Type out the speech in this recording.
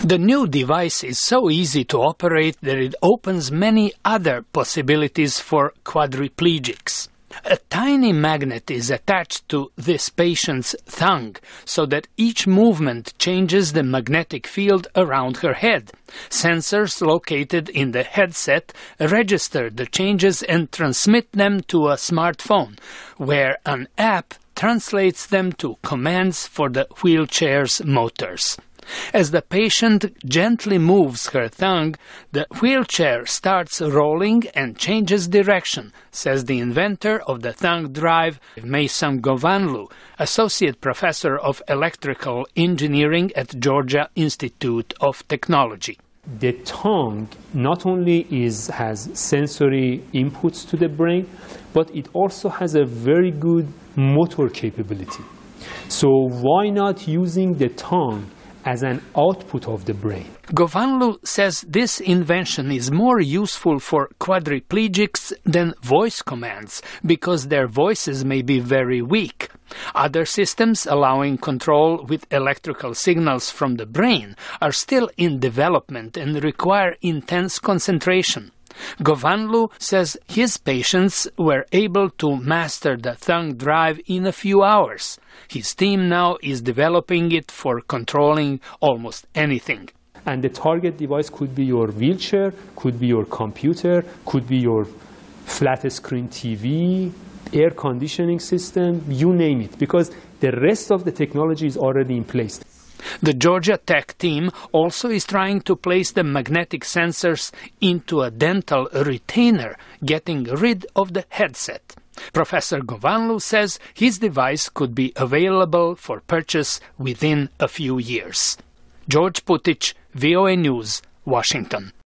The new device is so easy to operate that it opens many other possibilities for quadriplegics. A tiny magnet is attached to this patient's tongue so that each movement changes the magnetic field around her head. Sensors located in the headset register the changes and transmit them to a smartphone, where an app translates them to commands for the wheelchair's motors. As the patient gently moves her tongue, the wheelchair starts rolling and changes direction, says the inventor of the tongue drive, Meysam Govanlu, Associate Professor of Electrical Engineering at Georgia Institute of Technology. The tongue not only has sensory inputs to the brain, but it also has a very good motor capability. So why not using the tongue as an output of the brain? Govanlu says this invention is more useful for quadriplegics than voice commands because their voices may be very weak. Other systems allowing control with electrical signals from the brain are still in development and require intense concentration. Govanlu says his patients were able to master the tongue drive in a few hours. His team now is developing it for controlling almost anything. And the target device could be your wheelchair, could be your computer, could be your flat screen TV, air conditioning system, you name it, because the rest of the technology is already in place. The Georgia Tech team also is trying to place the magnetic sensors into a dental retainer, getting rid of the headset. Professor Govanlu says his device could be available for purchase within a few years. George Putic, VOA News, Washington.